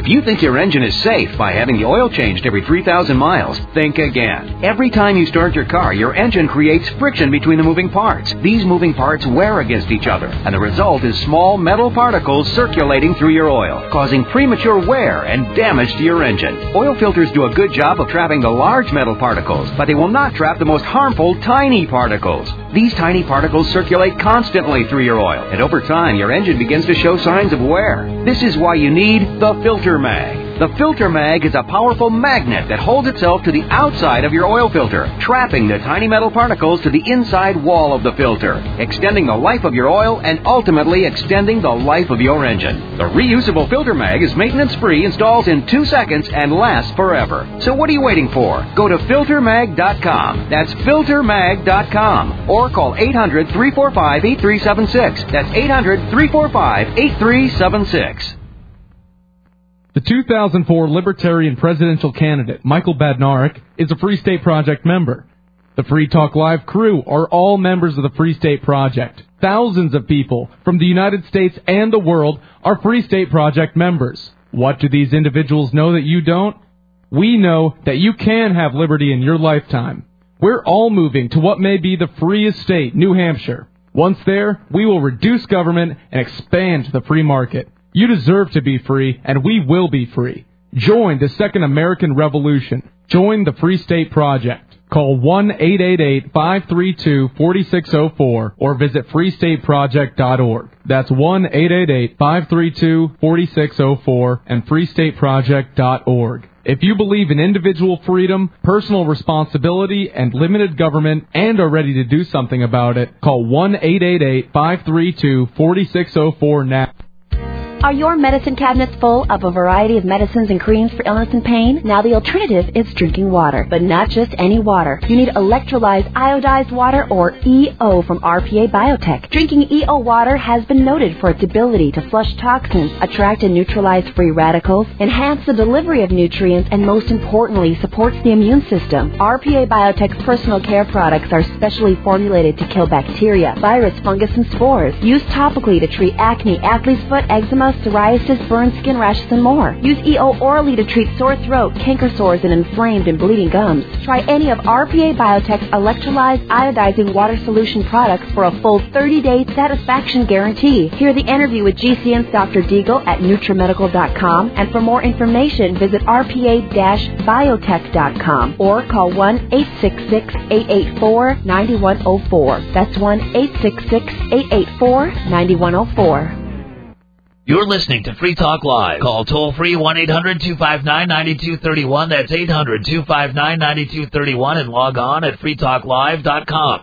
If you think your engine is safe by having the oil changed every three thousand miles, think again. Every time you start your car, your engine creates friction between the moving parts. These moving parts wear against each other, and the result is small metal particles circulating through your oil, causing premature wear and damage to your engine. Oil filters do a good job of trapping the large metal particles, but they will not trap the most harmful tiny particles. These tiny particles circulate constantly through your oil, and over time, your engine begins to show signs of wear. This is why you need the Filter Mag. The Filter Mag is a powerful magnet that holds itself to the outside of your oil filter, trapping the tiny metal particles to the inside wall of the filter, extending the life of your oil and ultimately extending the life of your engine. The reusable Filter Mag is maintenance-free, installs in two seconds, and lasts forever. So what are you waiting for? Go to filter mag dot com. That's filter mag dot com. Or call eight hundred, three four five, eight three seven six. That's eight hundred, three four five, eight three seven six. The two thousand four Libertarian presidential candidate, Michael Badnarik, is a Free State Project member. The Free Talk Live crew are all members of the Free State Project. Thousands of people from the United States and the world are Free State Project members. What do these individuals know that you don't? We know that you can have liberty in your lifetime. We're all moving to what may be the freest state, New Hampshire. Once there, we will reduce government and expand the free market. You deserve to be free, and we will be free. Join the Second American Revolution. Join the Free State Project. Call one eight eight eight, five three two, four six zero four or visit free state project dot org. That's one eight eight eight, five three two, four six zero four and free state project dot org. If you believe in individual freedom, personal responsibility, and limited government, and are ready to do something about it, call one eight eight eight, five three two, four six zero four now. Are your medicine cabinets full of a variety of medicines and creams for illness and pain? Now the alternative is drinking water, but not just any water. You need electrolyzed iodized water, or E O, from R P A Biotech. Drinking E O water has been noted for its ability to flush toxins, attract and neutralize free radicals, enhance the delivery of nutrients, and most importantly, supports the immune system. R P A Biotech's personal care products are specially formulated to kill bacteria, virus, fungus, and spores. Used topically to treat acne, athlete's foot, eczema, psoriasis, burn, skin rashes, and more. Use E O orally to treat sore throat, canker sores, and inflamed and bleeding gums. Try any of R P A Biotech's electrolyzed iodizing water solution products for a full thirty-day satisfaction guarantee. Hear the interview with G C N's Doctor Deagle at Nutrimedical dot com, and for more information, visit R P A biotech dot com or call one eight six six, eight eight four, nine one zero four. That's one eight six six, eight eight four, nine one zero four. You're listening to Free Talk Live. Call toll-free one eight hundred, two five nine, nine two three one. That's eight hundred, two five nine, nine two three one, and log on at free talk live dot com.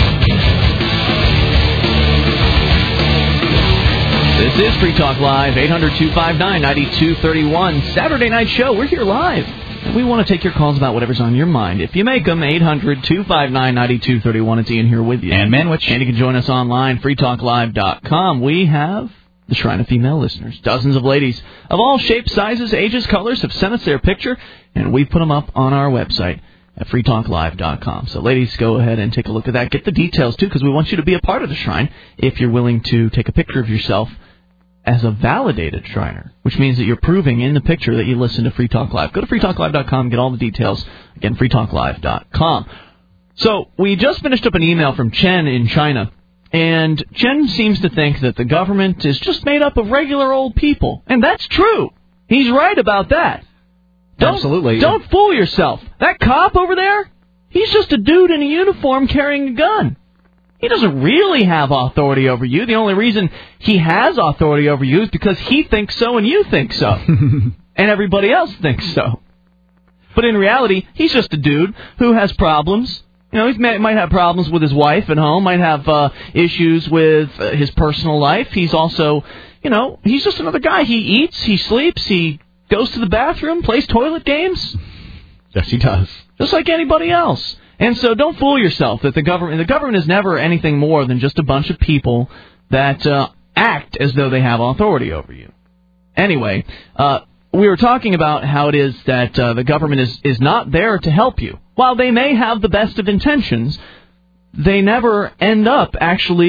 This is Free Talk Live, eight hundred, two five nine, nine two three one. Saturday night show. We're here live. We want to take your calls about whatever's on your mind. If you make them, eight hundred, two five nine, nine two three one. It's Ian here with you. And Manwich. And you can join us online, free talk live dot com. We have the Shrine of Female Listeners. Dozens of ladies of all shapes, sizes, ages, colors have sent us their picture, and we put them up on our website at free talk live dot com. So, ladies, go ahead and take a look at that. Get the details, too, because we want you to be a part of the Shrine if you're willing to take a picture of yourself as a validated Shriner, which means that you're proving in the picture that you listen to Free Talk Live. Go to free talk live dot com, get all the details. Again, free talk live dot com. So, we just finished up an email from Chen in China. And Chen seems to think that the government is just made up of regular old people. And that's true. He's right about that. Don't, Absolutely. Don't fool yourself. That cop over there, he's just a dude in a uniform carrying a gun. He doesn't really have authority over you. The only reason he has authority over you is because he thinks so and you think so. And everybody else thinks so. But in reality, he's just a dude who has problems. You know, he might have problems with his wife at home, might have uh, issues with uh, his personal life. He's also, you know, he's just another guy. He eats, he sleeps, he goes to the bathroom, plays toilet games. Yes, he does. Just like anybody else. And so don't fool yourself that the government, the government is never anything more than just a bunch of people that uh, act as though they have authority over you. Anyway, uh, we were talking about how it is that uh, the government is, is not there to help you. While they may have the best of intentions, they never end up actually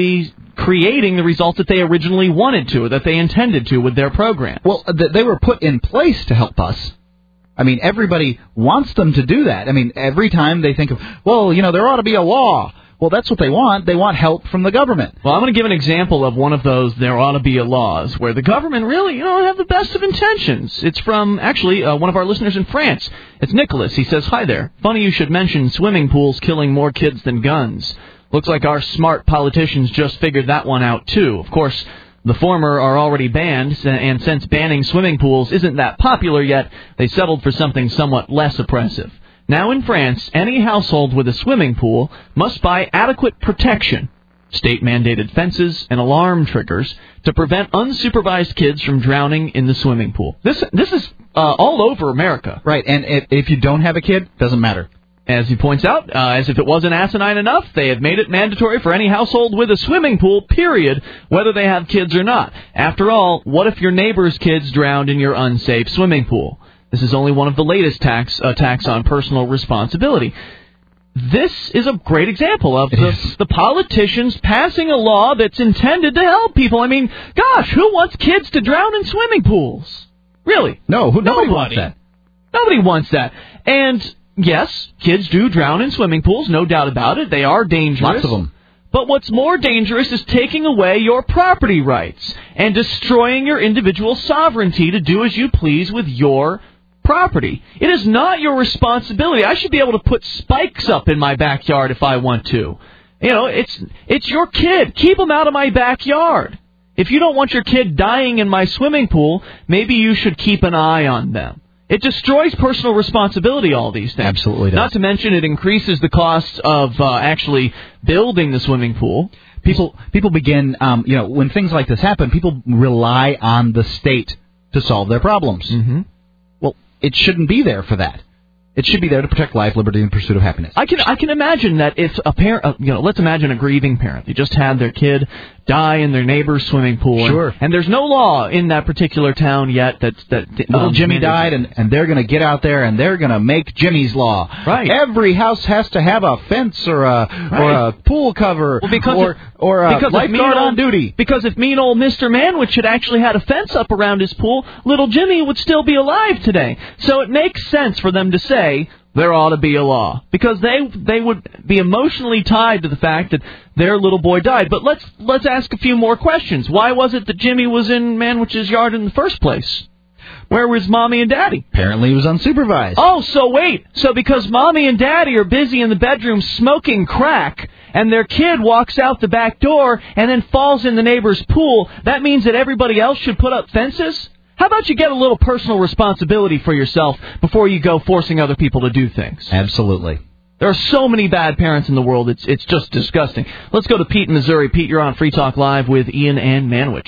creating the results that they originally wanted to, or that they intended to with their program. Well, th- they were put in place to help us. I mean, everybody wants them to do that. I mean, every time they think of, well, you know, there ought to be a law. Well, that's what they want. They want help from the government. Well, I'm going to give an example of one of those there ought to be a laws where the government really, you know, have the best of intentions. It's from, actually, uh, one of our listeners in France. It's Nicholas. He says, hi there. Funny you should mention swimming pools killing more kids than guns. Looks like our smart politicians just figured that one out, too. Of course, the former are already banned, and since banning swimming pools isn't that popular yet, they settled for something somewhat less oppressive. Now in France, any household with a swimming pool must buy adequate protection, state-mandated fences and alarm triggers, to prevent unsupervised kids from drowning in the swimming pool. This this is uh, all over America. Right, and if, if you don't have a kid, doesn't matter. As he points out, uh, as if it wasn't asinine enough, they have made it mandatory for any household with a swimming pool, period, whether they have kids or not. After all, what if your neighbor's kids drowned in your unsafe swimming pool? This is only one of the latest tax attacks on personal responsibility. This is a great example of the, the politicians passing a law that's intended to help people. I mean, gosh, who wants kids to drown in swimming pools? Really? No, who, nobody, nobody wants that. Nobody wants that. And yes, kids do drown in swimming pools, no doubt about it. They are dangerous. Lots of them. But what's more dangerous is taking away your property rights and destroying your individual sovereignty to do as you please with your property. It is not your responsibility. I should be able to put spikes up in my backyard if I want to. You know, it's it's your kid. Keep them out of my backyard. If you don't want your kid dying in my swimming pool, maybe you should keep an eye on them. It destroys personal responsibility, all these things. Absolutely does. Not to mention it increases the cost of uh, actually building the swimming pool. People people begin, um, you know, when things like this happen, people rely on the state to solve their problems. Mm-hmm. Well, it shouldn't be there for that. It should be there to protect life, liberty, and pursuit of happiness. I can I can imagine that if a parent, uh, you know, let's imagine a grieving parent. They just had their kid die in their neighbor's swimming pool. Sure. And, and there's no law in that particular town yet that that um, little Jimmy died, and, and they're going to get out there and they're going to make Jimmy's law. Right. Every house has to have a fence or a right. or a pool cover well, because or if, or a because lifeguard on duty. Because if mean old Mister Manwich had actually had a fence up around his pool, little Jimmy would still be alive today. So it makes sense for them to say there ought to be a law, because they they would be emotionally tied to the fact that their little boy died. But let's let's ask a few more questions. Why was it that Jimmy was in Manwich's yard in the first place? Where was Mommy and Daddy? Apparently he was unsupervised. Oh, so wait. So because Mommy and Daddy are busy in the bedroom smoking crack, and their kid walks out the back door and then falls in the neighbor's pool, that means that everybody else should put up fences? How about you get a little personal responsibility for yourself before you go forcing other people to do things? Absolutely. There are so many bad parents in the world, it's it's just disgusting. Let's go to Pete in Missouri. Pete, you're on Free Talk Live with Ian and Manwich.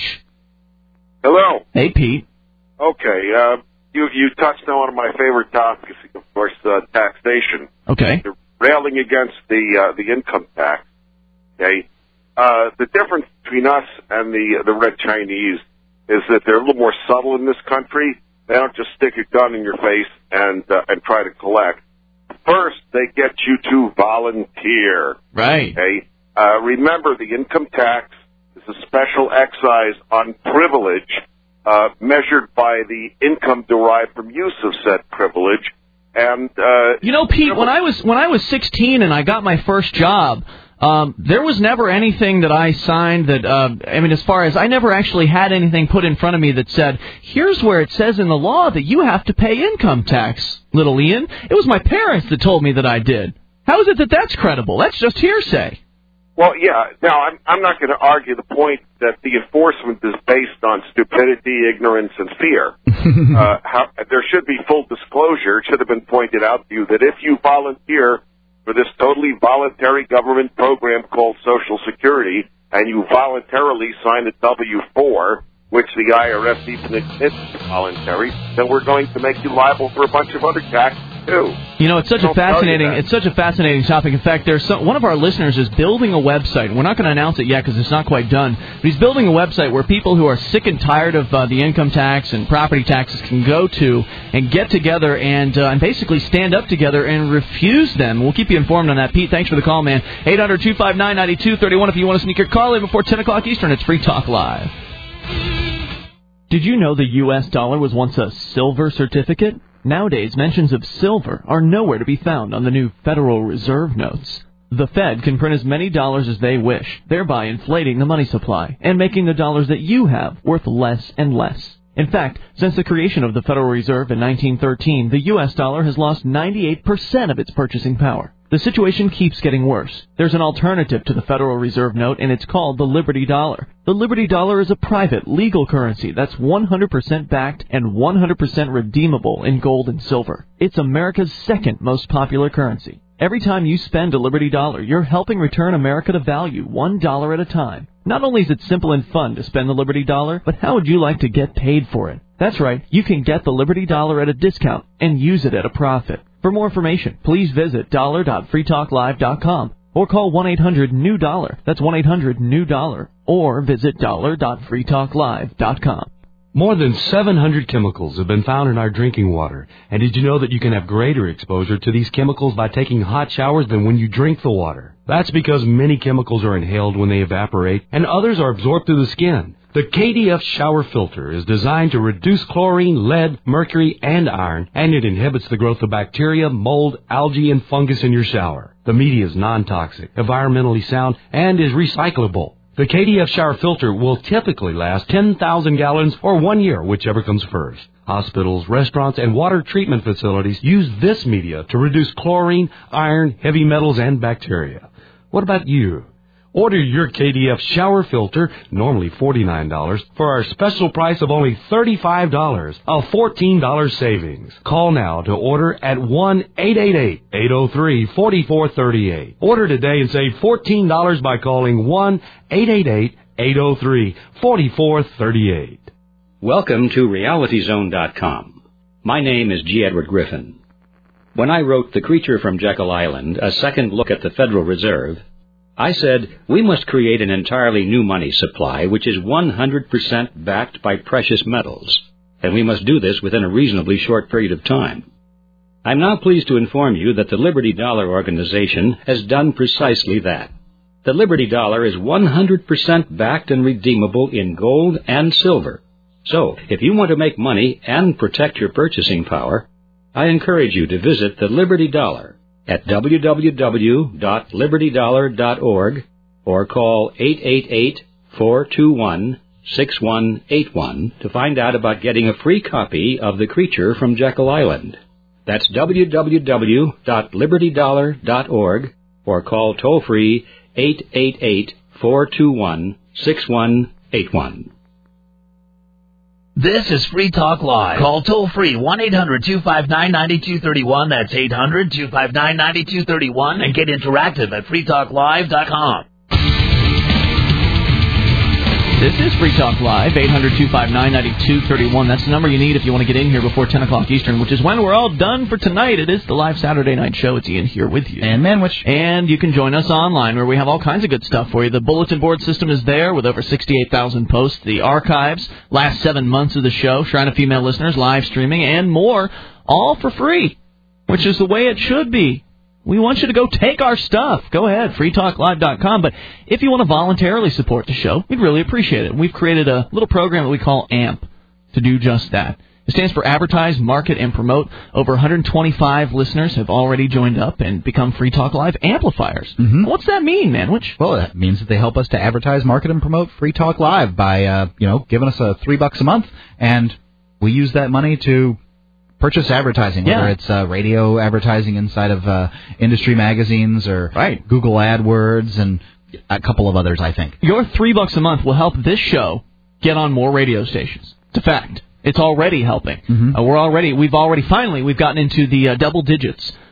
Hello. Hey, Pete. Okay, uh, you you touched on one of my favorite topics, of course, uh, taxation. Okay. You're railing against the uh, the income tax. Okay. Uh, the difference between us and the the Red Chinese is that they're a little more subtle in this country. They don't just stick a gun in your face and uh, and try to collect. First, they get you to volunteer. Right. Okay. Uh, remember, the income tax is a special excise on privilege, uh, measured by the income derived from use of said privilege. And uh, you know, Pete, when I was when I was sixteen and I got my first job, Um, there was never anything that I signed that, uh, I mean, as far as I never actually had anything put in front of me that said, here's where it says in the law that you have to pay income tax, little Ian. It was my parents that told me that I did. How is it that that's credible? That's just hearsay. Well, yeah. Now, I'm, I'm not going to argue the point that the enforcement is based on stupidity, ignorance, and fear. uh, how, there should be full disclosure. It should have been pointed out to you that if you volunteer for this totally voluntary government program called Social Security, and you voluntarily sign a W four, which the I R S even admits is voluntary, then we're going to make you liable for a bunch of other taxes too. You know, it's such They'll a fascinating, tell you that. it's such a fascinating topic. In fact, there's some, one of our listeners is building a website. We're not going to announce it yet because it's not quite done. But he's building a website where people who are sick and tired of uh, the income tax and property taxes can go to and get together and uh, and basically stand up together and refuse them. We'll keep you informed on that. Pete, thanks for the call, man. eight hundred two five nine nine two three one if you want to sneak your call in before ten o'clock Eastern. It's Free Talk Live. Did you know the U S dollar was once a silver certificate? Nowadays, mentions of silver are nowhere to be found on the new Federal Reserve notes. The Fed can print as many dollars as they wish, thereby inflating the money supply and making the dollars that you have worth less and less. In fact, since the creation of the Federal Reserve in nineteen thirteen, the U S dollar has lost ninety-eight percent of its purchasing power. The situation keeps getting worse. There's an alternative to the Federal Reserve note, and it's called the Liberty Dollar. The Liberty Dollar is a private, legal currency that's one hundred percent backed and one hundred percent redeemable in gold and silver. It's America's second most popular currency. Every time you spend a Liberty Dollar, you're helping return America to value, one dollar at a time. Not only is it simple and fun to spend the Liberty Dollar, but how would you like to get paid for it? That's right, you can get the Liberty Dollar at a discount and use it at a profit. For more information, please visit dollar dot free talk live dot com or call one eight hundred new dollar. That's one eight hundred new dollar. Or visit dollar dot free talk live dot com. More than seven hundred chemicals have been found in our drinking water. And did you know that you can have greater exposure to these chemicals by taking hot showers than when you drink the water? That's because many chemicals are inhaled when they evaporate, and others are absorbed through the skin. The K D F shower filter is designed to reduce chlorine, lead, mercury, and iron, and it inhibits the growth of bacteria, mold, algae, and fungus in your shower. The media is non-toxic, environmentally sound, and is recyclable. The K D F shower filter will typically last ten thousand gallons or one year, whichever comes first. Hospitals, restaurants, and water treatment facilities use this media to reduce chlorine, iron, heavy metals, and bacteria. What about you? Order your K D F shower filter, normally forty-nine dollars, for our special price of only thirty-five dollars, a fourteen dollars savings. Call now to order at one eight eight eight, eight oh three, four four three eight. Order today and save fourteen dollars by calling one eight eight eight, eight oh three, four four three eight. Welcome to reality zone dot com. My name is G. Edward Griffin. When I wrote The Creature from Jekyll Island, a second look at the Federal Reserve, I said, we must create an entirely new money supply which is one hundred percent backed by precious metals, and we must do this within a reasonably short period of time. I'm now pleased to inform you that the Liberty Dollar Organization has done precisely that. The Liberty Dollar is one hundred percent backed and redeemable in gold and silver. So, if you want to make money and protect your purchasing power, I encourage you to visit the Liberty Dollar at w w w dot liberty dollar dot org or call eight eight eight, four two one, six one eight one to find out about getting a free copy of The Creature from Jekyll Island. That's w w w dot liberty dollar dot org or call toll-free eight eight eight, four two one, six one eight one. This is Free Talk Live. Call toll-free one eight hundred two five nine nine two three one. That's eight hundred two five nine nine two three one. And get interactive at free talk live dot com. This is Free Talk Live, eight hundred two five nine nine two three one. That's the number you need if you want to get in here before ten o'clock Eastern, which is when we're all done for tonight. It is the live Saturday night show. It's Ian here with you. And Manwich. And you can join us online where we have all kinds of good stuff for you. The bulletin board system is there with over sixty-eight thousand posts. The archives, last seven months of the show, Shrine of Female Listeners, live streaming, and more, all for free, which is the way it should be. We want you to go take our stuff. Go ahead, free talk live dot com. But if you want to voluntarily support the show, we'd really appreciate it. We've created a little program that we call AMP to do just that. It stands for Advertise, Market, and Promote. Over one hundred twenty-five listeners have already joined up and become Free Talk Live amplifiers. Mm-hmm. What's that mean, Manwich? Well, that means that they help us to advertise, market, and promote Free Talk Live by, uh, you know, giving us a three bucks a month, and we use that money to purchase advertising, whether yeah. it's uh, radio advertising inside of uh, industry magazines or right. Google AdWords and a couple of others, I think. Your three bucks a month will help this show get on more radio stations. It's a fact. It's already helping. Mm-hmm. Uh, we're already, we've already, finally, we've gotten into the uh, double digits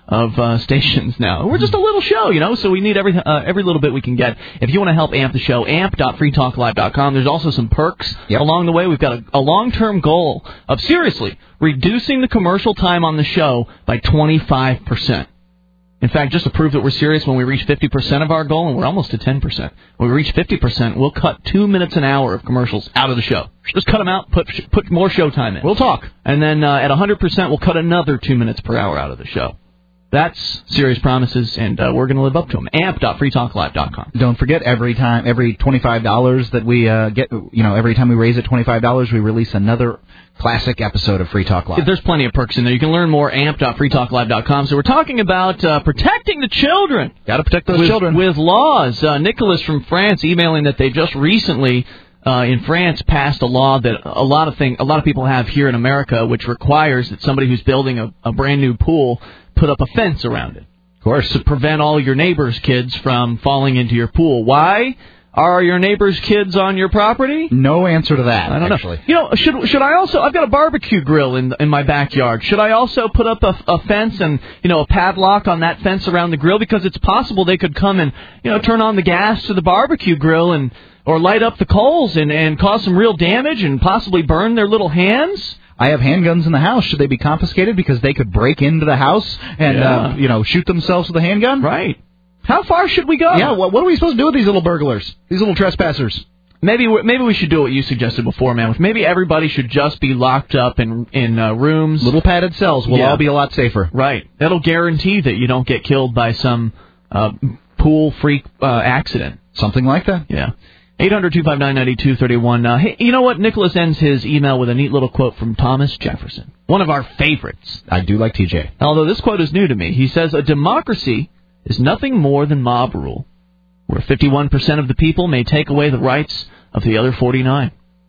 of uh, stations now. We're just a little show, you know, so we need every uh, every little bit we can get. If you want to help amp the show, amp dot free talk live dot com. There's also some perks yep. along the way. We've got a, a long-term goal of, seriously, reducing the commercial time on the show by twenty-five percent. In fact, just to prove that we're serious, when we reach fifty percent of our goal, and we're almost to ten percent, when we reach fifty percent, we'll cut two minutes an hour of commercials out of the show. Just cut them out, put put more show time in. We'll talk. And then uh, at one hundred percent, we'll cut another two minutes per hour out of the show. That's serious promises, and uh, we're going to live up to them. amp dot free talk live dot com. Don't forget, every time, every twenty-five dollars that we uh, get, you know, every time we raise it twenty-five dollars, we release another classic episode of Free Talk Live. There's plenty of perks in there. You can learn more, amp dot free talk live dot com. So we're talking about uh, protecting the children. Got to protect those with, children. With laws. Uh, Nicholas from France emailing that they just recently, uh, in France, passed a law that a lot of thing, a lot of people have here in America, which requires that somebody who's building a, a brand new pool put up a fence around it. Of course. To prevent all your neighbors' kids from falling into your pool. Why? Are your neighbors' kids on your property? No answer to that, I don't actually. know. You know, should should I also... I've got a barbecue grill in in my backyard. Should I also put up a, a fence and, you know, a padlock on that fence around the grill? Because it's possible they could come and, you know, turn on the gas to the barbecue grill and or light up the coals and, and cause some real damage and possibly burn their little hands. I have handguns in the house. Should they be confiscated because they could break into the house and, Yeah. uh, you know, shoot themselves with a handgun? Right. How far should we go? Yeah, what, what are we supposed to do with these little burglars, these little trespassers? Maybe we, maybe we should do what you suggested before, man. Maybe everybody should just be locked up in in uh, rooms. Little padded cells. We'll Yeah. all be a lot safer. Right. That'll guarantee that you don't get killed by some uh, pool freak uh, accident. Something like that. Yeah. eight hundred two five nine nine two three one. Uh, hey, you know what? Nicholas ends his email with a neat little quote from Thomas Jefferson, one of our favorites. I do like T J. Although this quote is new to me. He says, a democracy is nothing more than mob rule, where fifty-one percent of the people may take away the rights of the other forty-nine.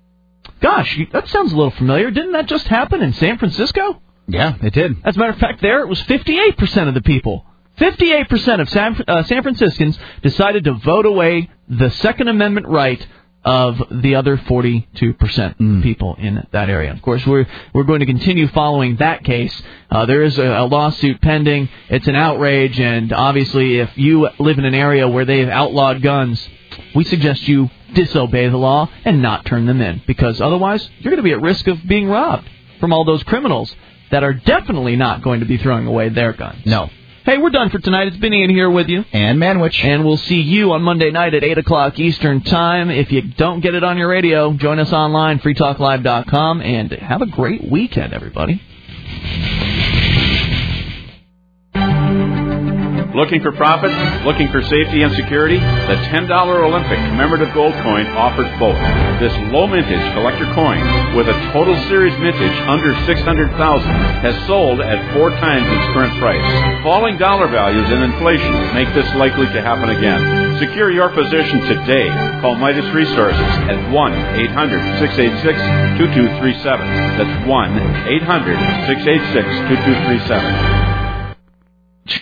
Gosh, that sounds a little familiar. Didn't that just happen in San Francisco? Yeah, it did. As a matter of fact, there it was fifty-eight percent of the people. fifty-eight percent of San, uh, San Franciscans decided to vote away the Second Amendment right of the other forty-two percent mm. people in that area. Of course, we're we're going to continue following that case. Uh, there is a, a lawsuit pending. It's an outrage, and obviously, if you live in an area where they've outlawed guns, we suggest you disobey the law and not turn them in, because otherwise, you're going to be at risk of being robbed from all those criminals that are definitely not going to be throwing away their guns. No. Hey, we're done for tonight. It's been Ian here with you. And Manwich. And we'll see you on Monday night at eight o'clock Eastern Time. If you don't get it on your radio, join us online, free talk live dot com, and have a great weekend, everybody. Looking for profit? Looking for safety and security? The ten dollar Olympic commemorative gold coin offers both. This low mintage collector coin, with a total series mintage under six hundred thousand dollars, has sold at four times its current price. Falling dollar values and inflation make this likely to happen again. Secure your position today. Call Midas Resources at one eight hundred six eight six two two three seven. That's one eight hundred six eight six two two three seven.